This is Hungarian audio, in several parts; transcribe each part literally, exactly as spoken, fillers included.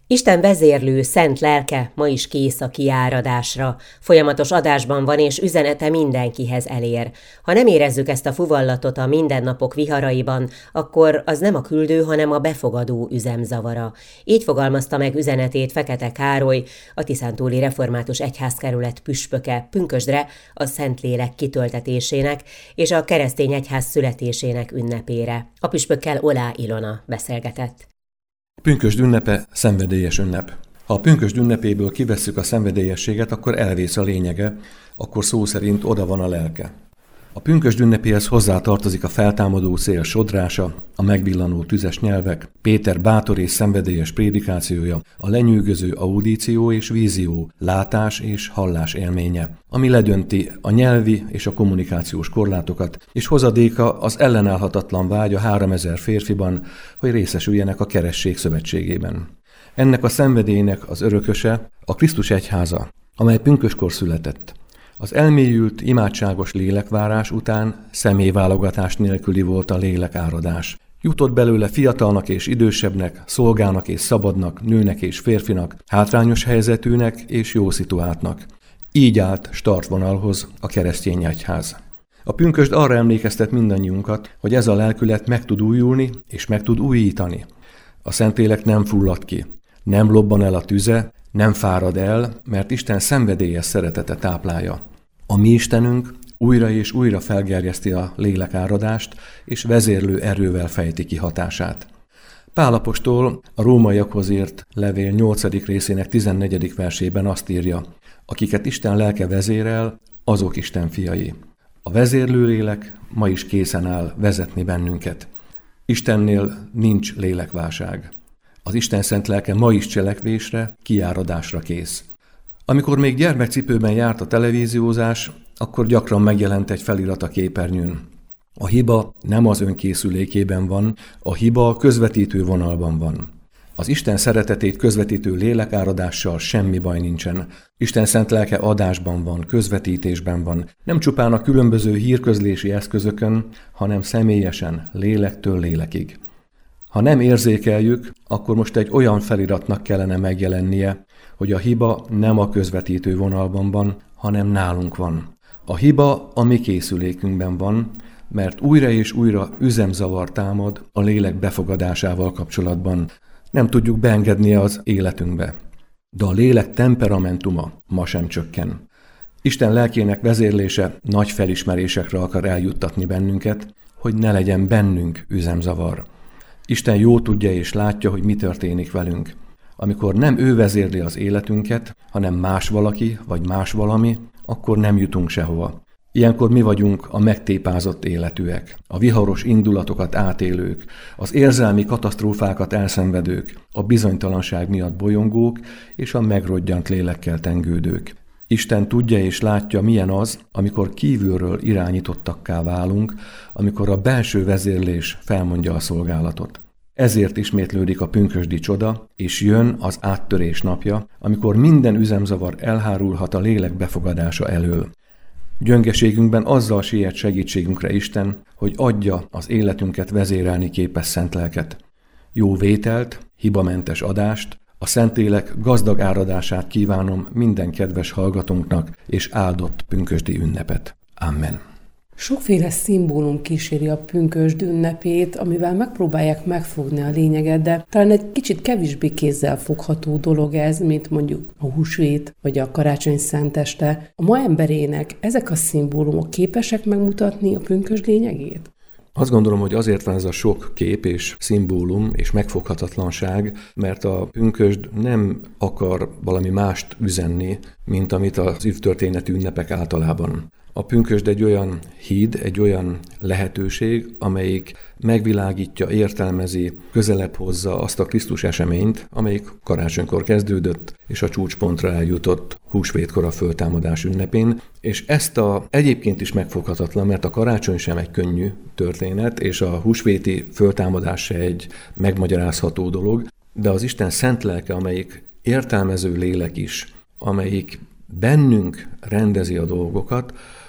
Isten vezérlő, szent lelke ma is kész a kiáradásra. Folyamatos adásban van, és üzenete mindenkihez elér. Ha nem érezzük ezt a fuvallatot a mindennapok viharaiban, akkor az nem a küldő, hanem a befogadó üzemzavara. Így fogalmazta meg üzenetét Fekete Károly, a Tiszántúli Református Egyházkerület püspöke pünkösdre a Szentlélek kitöltetésének és a keresztény egyház születésének ünnepére. A püspökkel Olá Ilona beszélgetett. Pünkösd ünnepe szenvedélyes ünnep. Ha a pünkösd ünnepéből kivesszük a szenvedélyességet, akkor elvész a lényege, akkor szó szerint oda van a lelke. A pünkösd ünnepéhez hozzátartozik a feltámadó szél sodrása, a megvillanó tüzes nyelvek, Péter bátor és szenvedélyes prédikációja, a lenyűgöző audíció és vízió, látás és hallás élménye, ami ledönti a nyelvi és a kommunikációs korlátokat, és hozadéka az ellenállhatatlan vágy a háromezer férfiban, hogy részesüljenek a keresztség szövetségében. Ennek a szenvedélynek az örököse a Krisztus egyháza, amely pünköskor született. Az elmélyült, imádságos lélekvárás után személyválogatás nélküli volt a lélekáradás. Jutott belőle fiatalnak és idősebbnek, szolgának és szabadnak, nőnek és férfinak, hátrányos helyzetűnek és jó szituáltnak. Így állt startvonalhoz a keresztény egyház. A pünkösd arra emlékeztet mindannyiunkat, hogy ez a lelkület meg tud újulni és meg tud újítani. A Szentlélek nem fullad ki, nem lobban el a tüze, nem fárad el, mert Isten szenvedélyes szeretete táplálja. A mi Istenünk újra és újra felgerjeszti a lélekáradást, és vezérlő erővel fejti ki hatását. Pál apostol a rómaiakhoz írt levél nyolcadik részének tizennegyedik versében azt írja: akiket Isten lelke vezérel, azok Isten fiai. A vezérlő lélek ma is készen áll vezetni bennünket. Istennél nincs lélekválság. Az Isten szent lelke ma is cselekvésre, kiáradásra kész. Amikor még gyermekcipőben járt a televíziózás, akkor gyakran megjelent egy felirat a képernyőn. A hiba nem az önkészülékében van, a hiba a közvetítő vonalban van. Az Isten szeretetét közvetítő lélekáradással semmi baj nincsen. Isten szent lelke adásban van, közvetítésben van, nem csupán a különböző hírközlési eszközökön, hanem személyesen, lélektől lélekig. Ha nem érzékeljük, akkor most egy olyan feliratnak kellene megjelennie, hogy a hiba nem a közvetítő vonalban van, hanem nálunk van. A hiba a mi készülékünkben van, mert újra és újra üzemzavar támad a lélek befogadásával kapcsolatban. Nem tudjuk beengedni az életünkbe. De a lélek temperamentuma ma sem csökken. Isten lelkének vezérlése nagy felismerésekre akar eljuttatni bennünket, hogy ne legyen bennünk üzemzavar. Isten jó tudja és látja, hogy mi történik velünk. Amikor nem ő vezérli az életünket, hanem más valaki vagy más valami, akkor nem jutunk sehova. Ilyenkor mi vagyunk a megtépázott életűek, a viharos indulatokat átélők, az érzelmi katasztrófákat elszenvedők, a bizonytalanság miatt bolyongók és a megrodjant lélekkel tengődők. Isten tudja és látja, milyen az, amikor kívülről irányítottakká válunk, amikor a belső vezérlés felmondja a szolgálatot. Ezért ismétlődik a pünkösdi csoda, és jön az áttörés napja, amikor minden üzemzavar elhárulhat a lélek befogadása elől. Gyöngeségünkben azzal siet segítségünkre Isten, hogy adja az életünket vezérelni képes szent lelket. Jó vételt, hibamentes adást, a Szentlélek gazdag áradását kívánom minden kedves hallgatónknak, és áldott pünkösdi ünnepet. Amen. Sokféle szimbólum kíséri a pünkösd ünnepét, amivel megpróbálják megfogni a lényeget, de talán egy kicsit kevésbé kézzel fogható dolog ez, mint mondjuk a húsvét vagy a karácsony szenteste. A ma emberének ezek a szimbólumok képesek megmutatni a pünkösd lényegét? Azt gondolom, hogy azért van ez a sok kép és szimbólum és megfoghatatlanság, mert a pünkösd nem akar valami mást üzenni, mint amit az évtörténeti ünnepek általában. A pünkösd egy olyan híd, egy olyan lehetőség, amelyik megvilágítja, értelmezi, közelebb hozza azt a Krisztus eseményt, amelyik karácsonykor kezdődött, és a csúcspontra eljutott húsvétkor a föltámadás ünnepén, és ezt a egyébként is megfoghatatlan, mert a karácsony sem egy könnyű történet, és a húsvéti föltámadás se egy megmagyarázható dolog, de az Isten szent lelke, amelyik értelmező lélek is, amelyik bennünk rendezi a dolgokat,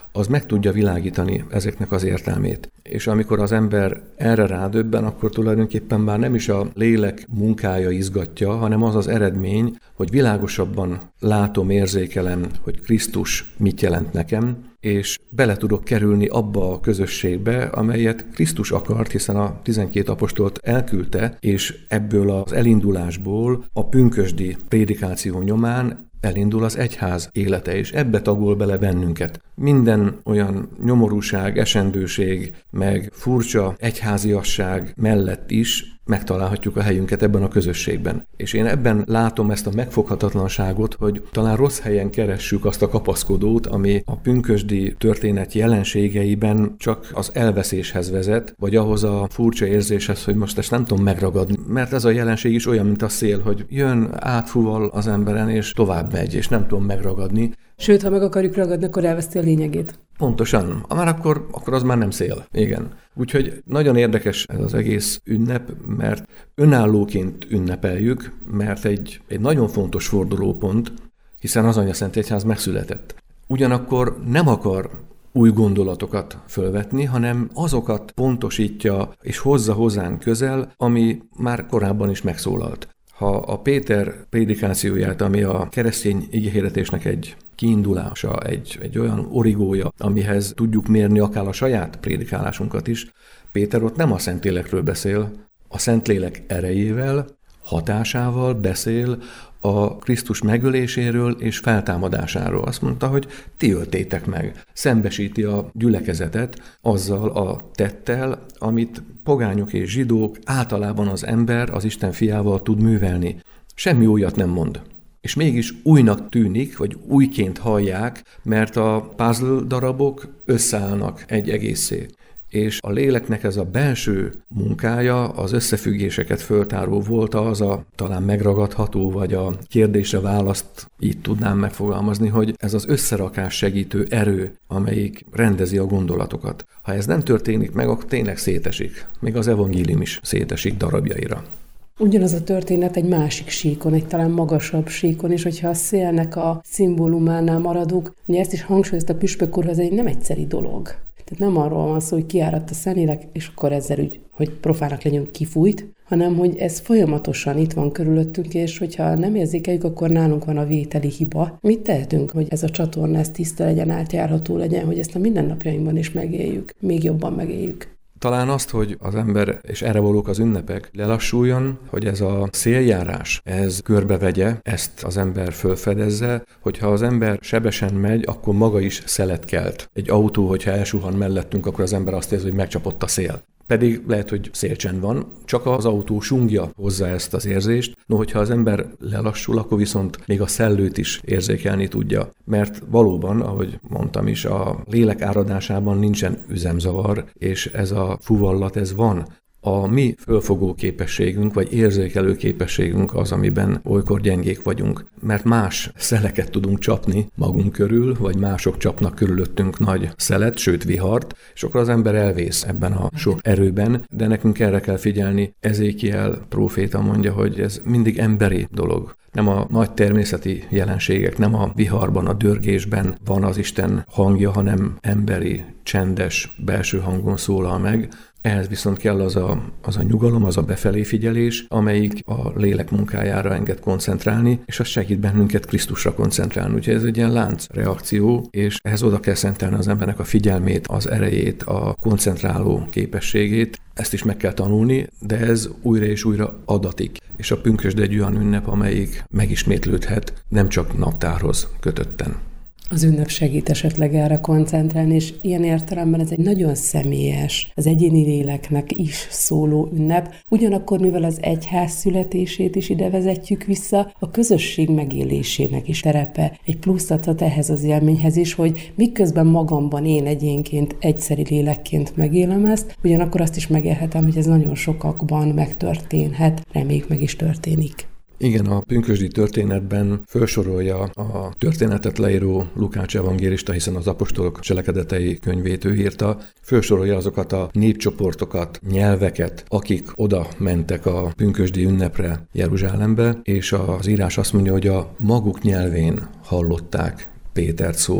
az meg tudja világítani ezeknek az értelmét. És amikor az ember erre rádöbben, akkor tulajdonképpen már nem is a lélek munkája izgatja, hanem az az eredmény, hogy világosabban látom, érzékelem, hogy Krisztus mit jelent nekem, és bele tudok kerülni abba a közösségbe, amelyet Krisztus akart, hiszen a tizenkét apostolt elküldte, és ebből az elindulásból a pünkösdi prédikáció nyomán elindul az egyház élete, és ebbe tagol bele bennünket. Minden olyan nyomorúság, esendőség, meg furcsa egyháziasság mellett is megtalálhatjuk a helyünket ebben a közösségben. És én ebben látom ezt a megfoghatatlanságot, hogy talán rossz helyen keressük azt a kapaszkodót, ami a pünkösdi történet jelenségeiben csak az elveszéshez vezet, vagy ahhoz a furcsa érzéshez, hogy most ezt nem tudom megragadni. Mert ez a jelenség is olyan, mint a szél, hogy jön, átfúval az emberen, és tovább megy, és nem tudom megragadni. Sőt, ha meg akarjuk ragadni, akkor elveszti a lényegét. Pontosan. Már akkor, akkor az már nem szél. Igen. Úgyhogy nagyon érdekes ez az egész ünnep, mert önállóként ünnepeljük, mert egy, egy nagyon fontos fordulópont, hiszen az Anyaszent Egyház megszületett. Ugyanakkor nem akar új gondolatokat fölvetni, hanem azokat pontosítja és hozza hozzánk közel, ami már korábban is megszólalt. Ha a Péter prédikációját, ami a keresztény igehirdetésnek egy kiindulása, egy, egy olyan origója, amihez tudjuk mérni akár a saját prédikálásunkat is, Péter ott nem a Szentlélekről beszél, a Szentlélek erejével, hatásával beszél a Krisztus megöléséről és feltámadásáról. Azt mondta, hogy ti öltétek meg. Szembesíti a gyülekezetet azzal a tettel, amit pogányok és zsidók, általában az ember az Isten fiával tud művelni. Semmi újat nem mond. És mégis újnak tűnik, vagy újként hallják, mert a puzzle darabok összeállnak egy egészé. És a léleknek ez a belső munkája, az összefüggéseket föltáró volt az a talán megragadható, vagy a kérdésre választ így tudnám megfogalmazni, hogy ez az összerakás segítő erő, amelyik rendezi a gondolatokat. Ha ez nem történik meg, akkor tényleg szétesik. Még az evangélium is szétesik darabjaira. Ugyanaz a történet egy másik síkon, egy talán magasabb síkon, és hogyha a szélnek a szimbólumánál maradunk, ugye ezt is hangsúlyozta a püspök úr, ez egy nem egyszeri dolog. Tehát nem arról van szó, hogy kiáradt a Szentlélek, és akkor ezzel úgy, hogy profának legyünk, kifújt, hanem hogy ez folyamatosan itt van körülöttünk, és hogyha nem érzékeljük, akkor nálunk van a vételi hiba. Mit tehetünk, hogy ez a csatorna, ez tiszta legyen, átjárható legyen, hogy ezt a mindennapjainkban is megéljük, még jobban megéljük. Talán azt, hogy az ember, és erre valók az ünnepek, lelassuljon, hogy ez a széljárás, ez körbevegye, ezt az ember fölfedezze, hogyha az ember sebesen megy, akkor maga is szelet kelt. Egy autó, hogyha elsuhan mellettünk, akkor az ember azt érzi, hogy megcsapott a szél. Pedig lehet, hogy szélcsend van, csak az autó sungja hozza ezt az érzést. No, hogyha az ember lelassul, akkor viszont még a szellőt is érzékelni tudja. Mert valóban, ahogy mondtam is, a lélek áradásában nincsen üzemzavar, és ez a fuvallat, ez van. A mi fölfogó képességünk, vagy érzékelő képességünk az, amiben olykor gyengék vagyunk. Mert más szeleket tudunk csapni magunk körül, vagy mások csapnak körülöttünk nagy szelet, sőt vihart, és akkor az ember elvész ebben a sok erőben, de nekünk erre kell figyelni. Ezékiel próféta mondja, hogy ez mindig emberi dolog. Nem a nagy természeti jelenségek, nem a viharban, a dörgésben van az Isten hangja, hanem emberi, csendes, belső hangon szólal meg. Ehhez viszont kell az a, az a nyugalom, az a befelé figyelés, amelyik a lélek munkájára enged koncentrálni, és az segít bennünket Krisztusra koncentrálni. Úgyhogy ez egy ilyen láncreakció, és ehhez oda kell szentelni az embernek a figyelmét, az erejét, a koncentráló képességét. Ezt is meg kell tanulni, de ez újra és újra adatik. És a pünkösd egy olyan ünnep, amelyik megismétlődhet, nem csak naptárhoz kötötten. Az ünnep segít esetleg erre koncentrálni, és ilyen értelemben ez egy nagyon személyes, az egyéni léleknek is szóló ünnep. Ugyanakkor, mivel az egyház születését is ide vezetjük vissza, a közösség megélésének is terepe. Egy plusz adhat ehhez az élményhez is, hogy miközben magamban én egyénként, egyszeri lélekként megélem ezt, ugyanakkor azt is megélhetem, hogy ez nagyon sokakban megtörténhet, reméljük meg is történik. Igen, a pünkösdi történetben felsorolja a történetet leíró Lukács evangélista, hiszen az apostolok cselekedetei könyvét ő írta, felsorolja azokat a népcsoportokat, nyelveket, akik oda mentek a pünkösdi ünnepre Jeruzsálembe, és az írás azt mondja, hogy a maguk nyelvén hallották Pétert szólni.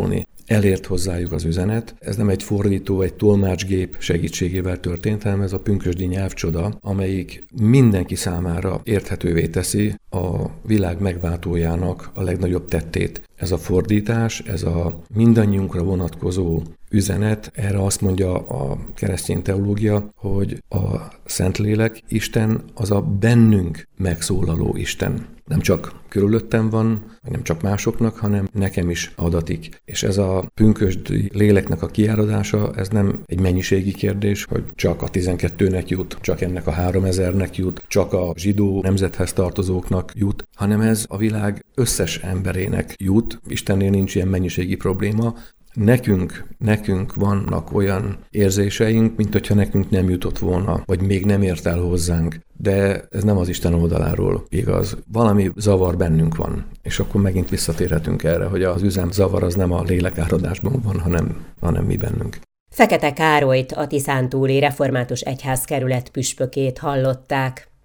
elért hozzájuk az üzenet. Ez nem egy fordító, egy tolmácsgép segítségével történt, hanem ez a pünkösdi nyelvcsoda, amelyik mindenki számára érthetővé teszi a világ megváltójának a legnagyobb tettét. Ez a fordítás, ez a mindannyiunkra vonatkozó üzenet, erre azt mondja a keresztény teológia, hogy a Szentlélek, Isten az a bennünk megszólaló Isten. Nem csak körülöttem van, nem csak másoknak, hanem nekem is adatik. És ez a pünkösdi léleknek a kiáradása, ez nem egy mennyiségi kérdés, hogy csak a tizenkettőnek jut, csak ennek a háromezernek jut, csak a zsidó nemzethez tartozóknak jut, hanem ez a világ összes emberének jut. Istennél nincs ilyen mennyiségi probléma. Nekünk, nekünk vannak olyan érzéseink, mint hogyha nekünk nem jutott volna, vagy még nem ért el hozzánk. De ez nem az Isten oldaláról igaz. Valami zavar bennünk van, és akkor megint visszatérhetünk erre, hogy az üzem zavar az nem a lélekáradásban van, hanem, hanem mi bennünk. Fekete Károlyt, a tiszántúli református egyházkerület püspökét hallották.